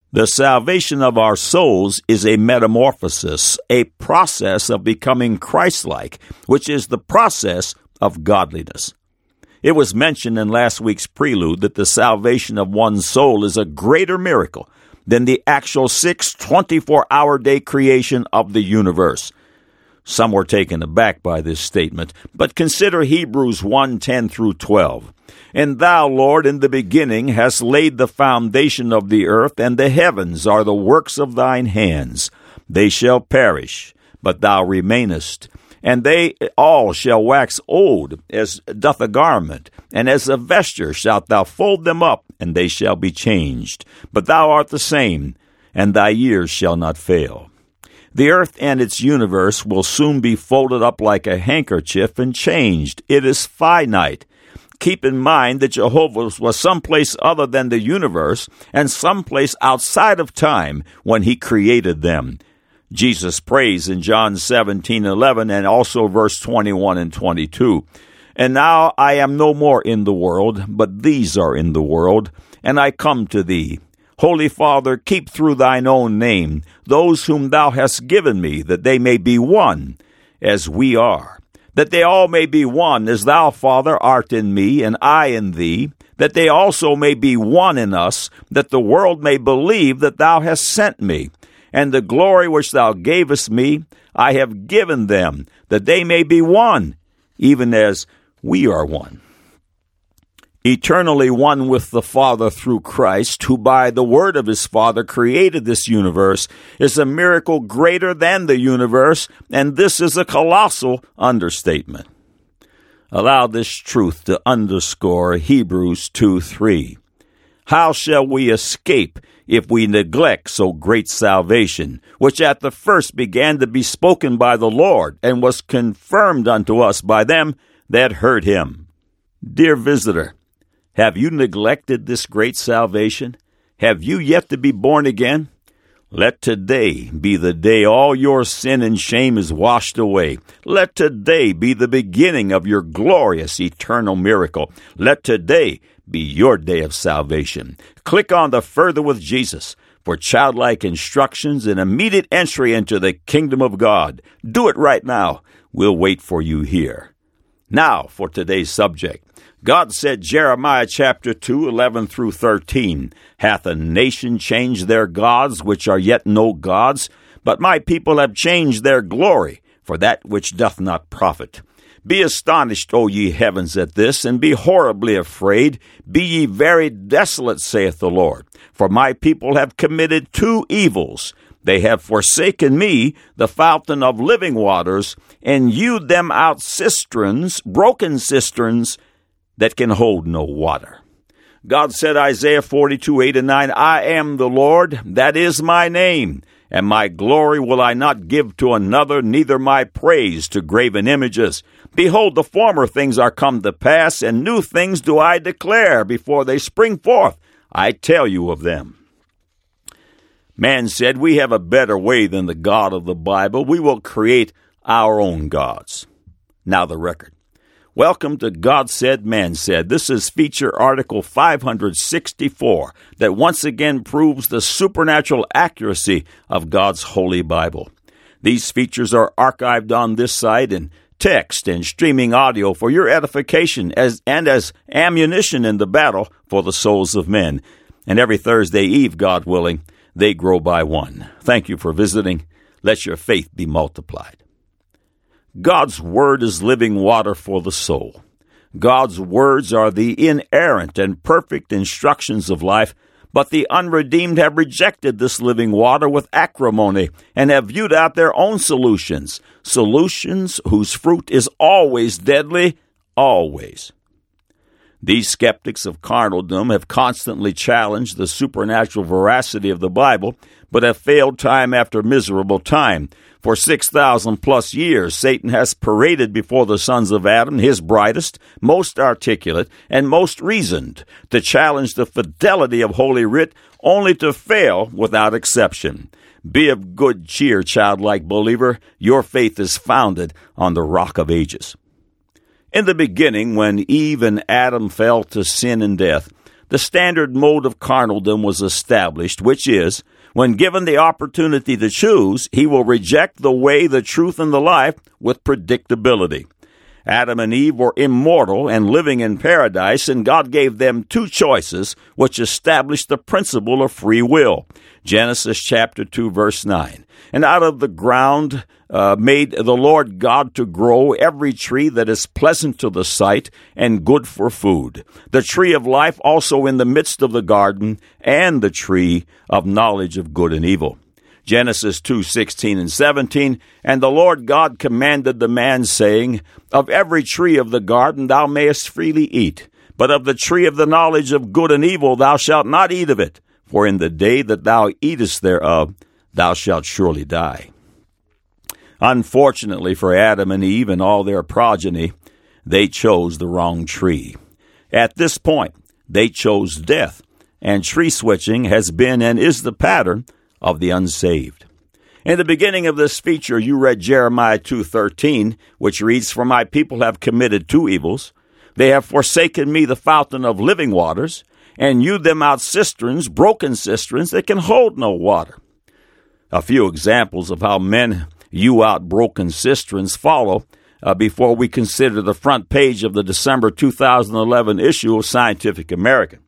The salvation of our souls is a metamorphosis, a process of becoming Christ-like, which is the process of godliness. It was mentioned in last week's prelude that the salvation of one's soul is a greater miracle than the actual 24-hour day creation of the universe. Some were taken aback by this statement, but consider Hebrews 1:10 through 12. And thou, Lord, in the beginning hast laid the foundation of the earth, and the heavens are the works of thine hands. They shall perish, but thou remainest. And they all shall wax old, as doth a garment, and as a vesture shalt thou fold them up, and they shall be changed. But thou art the same, and thy years shall not fail. The earth and its universe will soon be folded up like a handkerchief and changed. It is finite. Keep in mind that Jehovah was someplace other than the universe and someplace outside of time when he created them. Jesus prays in John 17:11 and also verse 21 and 22. And now I am no more in the world, but these are in the world, and I come to thee. Holy Father, keep through thine own name those whom thou hast given me, that they may be one, as we are. That they all may be one, as thou, Father, art in me, and I in thee, that they also may be one in us, that the world may believe that thou hast sent me. And the glory which thou gavest me, I have given them, that they may be one, even as we are one. Eternally one with the Father through Christ, who by the word of his Father created this universe, is a miracle greater than the universe, and this is a colossal understatement. Allow this truth to underscore Hebrews 2:3. How shall we escape if we neglect so great salvation, which at the first began to be spoken by the Lord, and was confirmed unto us by them that heard him? Dear visitor, have you neglected this great salvation? Have you yet to be born again? Let today be the day all your sin and shame is washed away. Let today be the beginning of your glorious eternal miracle. Let today be your day of salvation. Click on the Further with Jesus for childlike instructions and immediate entry into the kingdom of God. Do it right now. We'll wait for you here. Now for today's subject. God said, Jeremiah chapter 2, 11 through 13, Hath a nation changed their gods, which are yet no gods? But my people have changed their glory for that which doth not profit. Be astonished, O ye heavens, at this, and be horribly afraid. Be ye very desolate, saith the Lord. For my people have committed two evils. They have forsaken me, the fountain of living waters, and hewed them out cisterns, broken cisterns, that can hold no water. God said, Isaiah 42, 8 and 9, I am the Lord, that is my name, and my glory will I not give to another, neither my praise to graven images. Behold, the former things are come to pass, and new things do I declare before they spring forth. I tell you of them. Man said, we have a better way than the God of the Bible. We will create our own gods. Now the record. Welcome to God Said, Man Said. This is feature article 564 that once again proves the supernatural accuracy of God's Holy Bible. These features are archived on this site in text and streaming audio for your edification as ammunition in the battle for the souls of men. And every Thursday eve, God willing, they grow by one. Thank you for visiting. Let your faith be multiplied. God's Word is living water for the soul. God's words are the inerrant and perfect instructions of life, but the unredeemed have rejected this living water with acrimony and have viewed out their own solutions whose fruit is always deadly, always. These skeptics of carnaldom have constantly challenged the supernatural veracity of the Bible, but have failed time after miserable time. For 6,000 plus years, Satan has paraded before the sons of Adam, his brightest, most articulate, and most reasoned, to challenge the fidelity of Holy Writ, only to fail without exception. Be of good cheer, childlike believer. Your faith is founded on the Rock of Ages. In the beginning, when Eve and Adam fell to sin and death, the standard mode of carnaldom was established, which is, when given the opportunity to choose, he will reject the way, the truth, and the life with predictability. Adam and Eve were immortal and living in paradise, and God gave them two choices, which established the principle of free will. Genesis chapter 2, verse 9. And out of the ground made the Lord God to grow every tree that is pleasant to the sight and good for food, the tree of life also in the midst of the garden, and the tree of knowledge of good and evil. Genesis 2:16 and 17, and the Lord God commanded the man, saying, Of every tree of the garden thou mayest freely eat, but of the tree of the knowledge of good and evil thou shalt not eat of it, for in the day that thou eatest thereof thou shalt surely die. Unfortunately for Adam and Eve and all their progeny, they chose the wrong tree. At this point, they chose death, and tree switching has been and is the pattern of the unsaved. In the beginning of this feature, you read Jeremiah 2:13, which reads, For my people have committed two evils. They have forsaken me, the fountain of living waters, and hewed them out cisterns, broken cisterns that can hold no water. A few examples of how men hew out broken cisterns follow before we consider the front page of the December 2011 issue of Scientific American.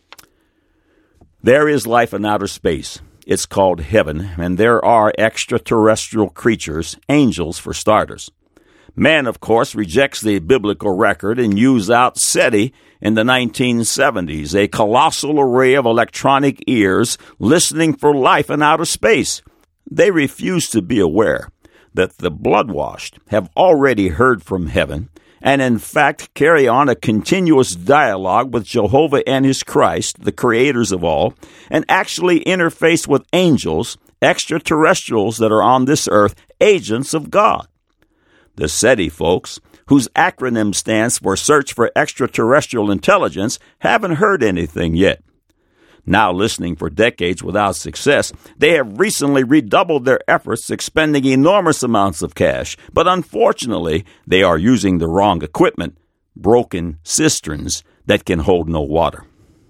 There is life in outer space. It's called heaven, and there are extraterrestrial creatures, angels for starters. Man, of course, rejects the biblical record and used out SETI in the 1970s, a colossal array of electronic ears listening for life in outer space. They refuse to be aware that the blood-washed have already heard from heaven and, in fact, carry on a continuous dialogue with Jehovah and his Christ, the creators of all, and actually interface with angels, extraterrestrials that are on this earth, agents of God. The SETI folks, whose acronym stands for Search for Extraterrestrial Intelligence, haven't heard anything yet. Now listening for decades without success, they have recently redoubled their efforts, expending enormous amounts of cash. But unfortunately, they are using the wrong equipment, broken cisterns that can hold no water.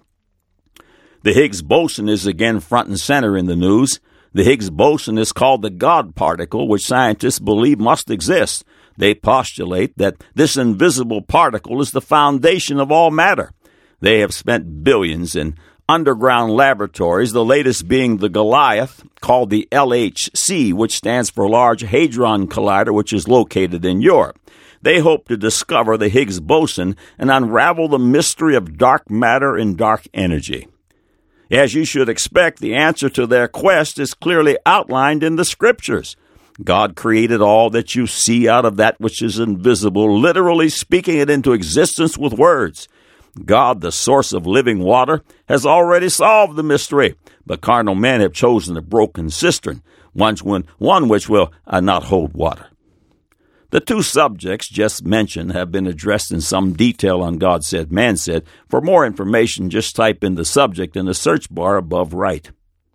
The Higgs boson is again front and center in the news. The Higgs boson is called the God particle, which scientists believe must exist. They postulate that this invisible particle is the foundation of all matter. They have spent billions in underground laboratories, the latest being the Goliath, called the LHC, which stands for Large Hadron Collider, which is located in Europe. They hope to discover the Higgs boson and unravel the mystery of dark matter and dark energy. As you should expect, the answer to their quest is clearly outlined in the Scriptures. God created all that you see out of that which is invisible, literally speaking it into existence with words. God, the source of living water, has already solved the mystery, but carnal men have chosen a broken cistern, one which will not hold water. The two subjects just mentioned have been addressed in some detail on God Said, Man Said. For more information, just type in the subject in the search bar above right.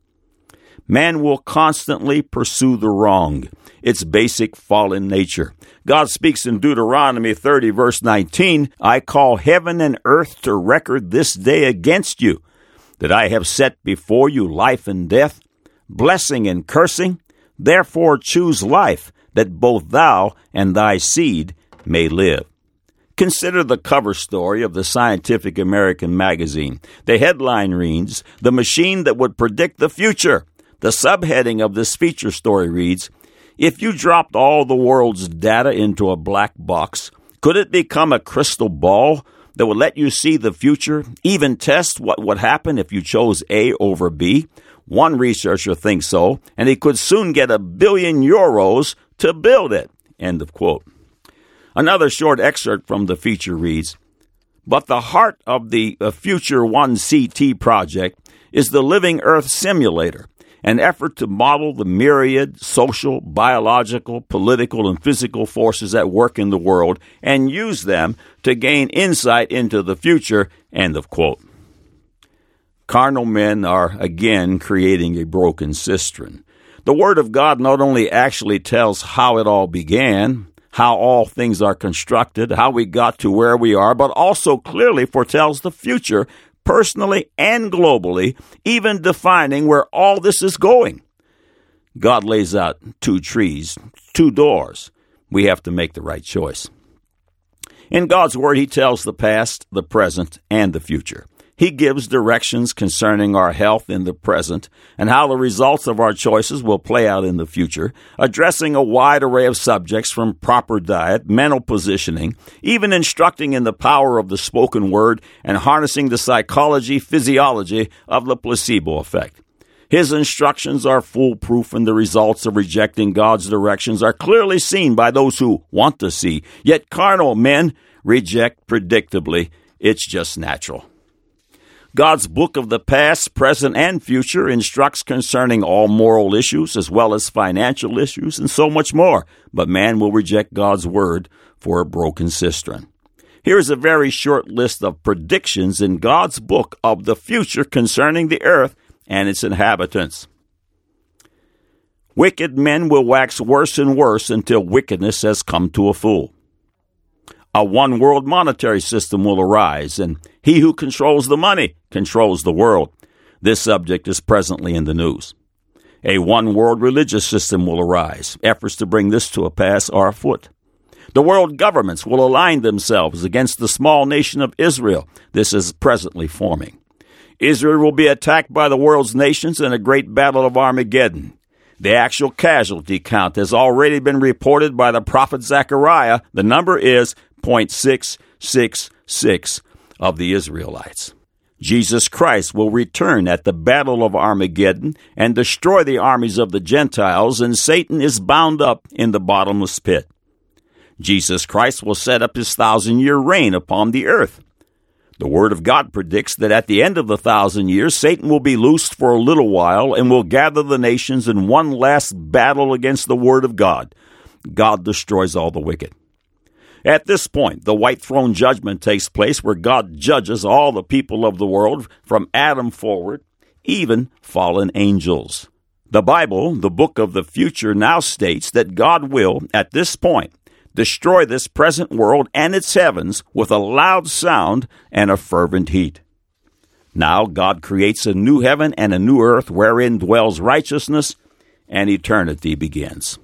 Man will constantly pursue the wrong, its basic fallen nature. God speaks in Deuteronomy 30, verse 19, I call heaven and earth to record this day against you, that I have set before you life and death, blessing and cursing. Therefore choose life, that both thou and thy seed may live. Consider the cover story of the Scientific American magazine. The headline reads, The Machine That Would Predict the Future. The subheading of this feature story reads, If you dropped all the world's data into a black box, could it become a crystal ball that would let you see the future, even test what would happen if you chose A over B? One researcher thinks so, and he could soon get €1 billion to build it. End of quote. Another short excerpt from the feature reads, But the heart of the Future 1 CT project is the Living Earth Simulator, an effort to model the myriad social, biological, political, and physical forces at work in the world and use them to gain insight into the future. End of quote. Carnal men are again creating a broken cistern. The Word of God not only actually tells how it all began, how all things are constructed, how we got to where we are, but also clearly foretells the future, personally and globally, even defining where all this is going. God lays out 2 trees, 2 doors. We have to make the right choice. In God's Word, He tells the past, the present, and the future. He gives directions concerning our health in the present and how the results of our choices will play out in the future, addressing a wide array of subjects from proper diet, mental positioning, even instructing in the power of the spoken word and harnessing the psychology, physiology of the placebo effect. His instructions are foolproof, and the results of rejecting God's directions are clearly seen by those who want to see. Yet carnal men reject predictably. It's just natural. God's book of the past, present, and future instructs concerning all moral issues as well as financial issues and so much more. But man will reject God's word for a broken cistern. Here's a very short list of predictions in God's book of the future concerning the earth and its inhabitants. Wicked men will wax worse and worse until wickedness has come to a full. A one-world monetary system will arise, and he who controls the money controls the world. This subject is presently in the news. A one-world religious system will arise. Efforts to bring this to a pass are afoot. The world governments will align themselves against the small nation of Israel. This is presently forming. Israel will be attacked by the world's nations in a great battle of Armageddon. The actual casualty count has already been reported by the prophet Zechariah. The number is 0.666 of the Israelites. Jesus Christ will return at the battle of Armageddon and destroy the armies of the Gentiles, and Satan is bound up in the bottomless pit. Jesus Christ will set up his 1,000-year reign upon the earth. The Word of God predicts that at the end of the 1,000 years, Satan will be loosed for a little while and will gather the nations in one last battle against the Word of God. God destroys all the wicked. At this point, the white throne judgment takes place where God judges all the people of the world from Adam forward, even fallen angels. The Bible, the book of the future, now states that God will, at this point, destroy this present world and its heavens with a loud sound and a fervent heat. Now God creates a new heaven and a new earth wherein dwells righteousness, and eternity begins.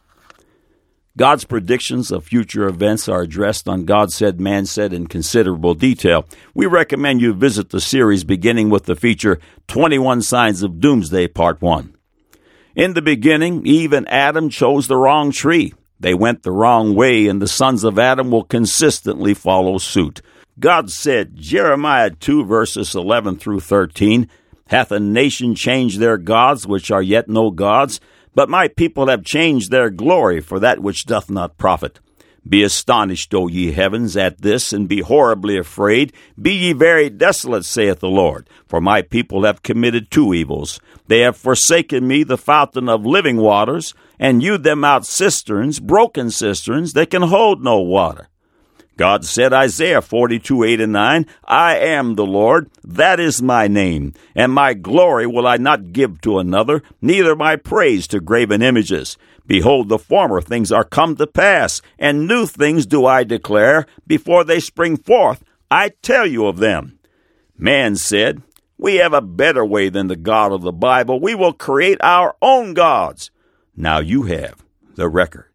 God's predictions of future events are addressed on God Said, Man Said in considerable detail. We recommend you visit the series beginning with the feature 21 Signs of Doomsday, Part 1. In the beginning, Eve and Adam chose the wrong tree. They went the wrong way, and the sons of Adam will consistently follow suit. God said, Jeremiah 2, verses 11 through 13, Hath a nation changed their gods, which are yet no gods? But my people have changed their glory for that which doth not profit. Be astonished, O ye heavens, at this, and be horribly afraid. Be ye very desolate, saith the Lord, for my people have committed 2 evils. They have forsaken me, the fountain of living waters, and hewed them out cisterns, broken cisterns, that can hold no water. God said, Isaiah 42, 8 and 9, I am the Lord, that is my name, and my glory will I not give to another, neither my praise to graven images. Behold, the former things are come to pass, and new things do I declare. Before they spring forth, I tell you of them. Man said, we have a better way than the God of the Bible. We will create our own gods. Now you have the record.